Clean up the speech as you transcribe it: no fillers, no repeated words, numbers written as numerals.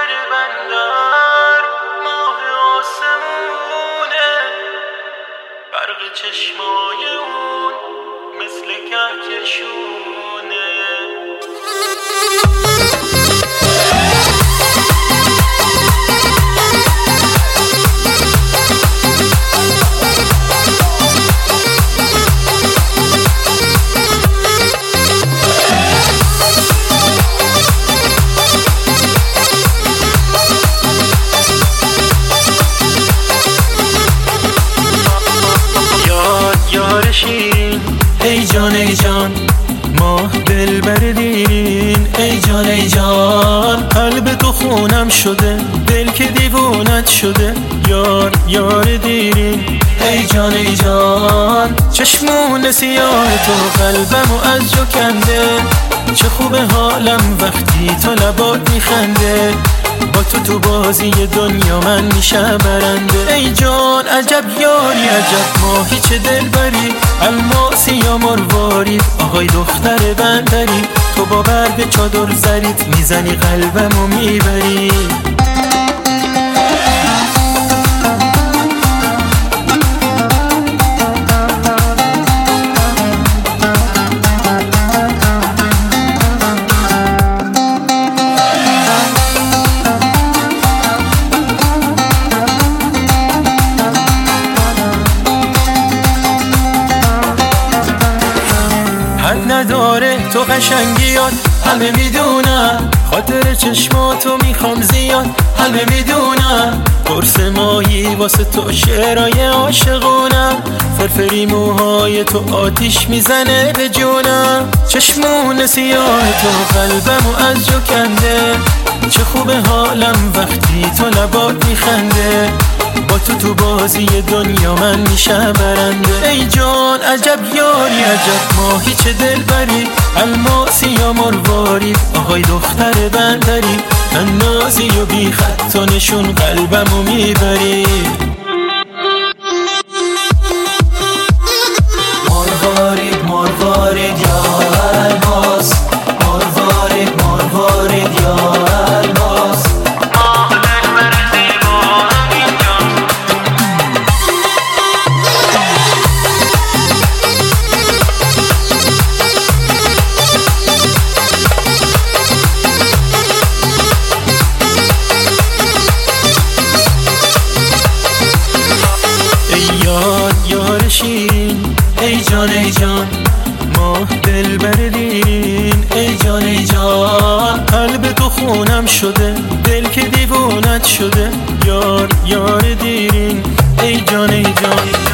بندر ماه آسمونه، برق چشمای اون مثل کهکشونه. ای جان ای جان ماه دلبر دیرین، ای جان ای جان قلب تو خونم شده، دل که دیوونت شده، یار یار دیرین. ای جان ای جان چشمون سیاه تو قلبمو از جو کنده، چه خوبه حالم وقتی تو لبات میخنده، با تو بازی دنیا من میشم برنده. ای جان عجب یاری عجب ماهی چه دلبری، الماسی یا مروارید آهای دختر بندری، تو با برگ چادر زرید میزنی قلبمو میبری. نداره تو قشنگیات همه میدونم، خاطر چشماتو میخوام زیاد همه میدونم، قرص ماهی واسه تو شعرهای عاشقونم، فرفری موهای تو آتیش میزنه به جونم، چشمون سیاه تو قلبمو از جو کنده، چه خوبه حالم وقتی تو لبات میخنده، با تو بازی دنیا من میشم برنده. ای جان عجب یاری عجب ماهی چه دلبری، الماسی یا مروارید آهای دختر بندری، من نازی و بی خط و نشون قلبمو میبری. مروارید مروارید یا الماس، مروارید مروارید یا الماس، یار شیرین، ای جان ای جان ماه دلبر دیرین، ای جان ای جان قلب تو خونم شده، دل که دیوونت شده، یار یار دیرین، ای جان ای جان.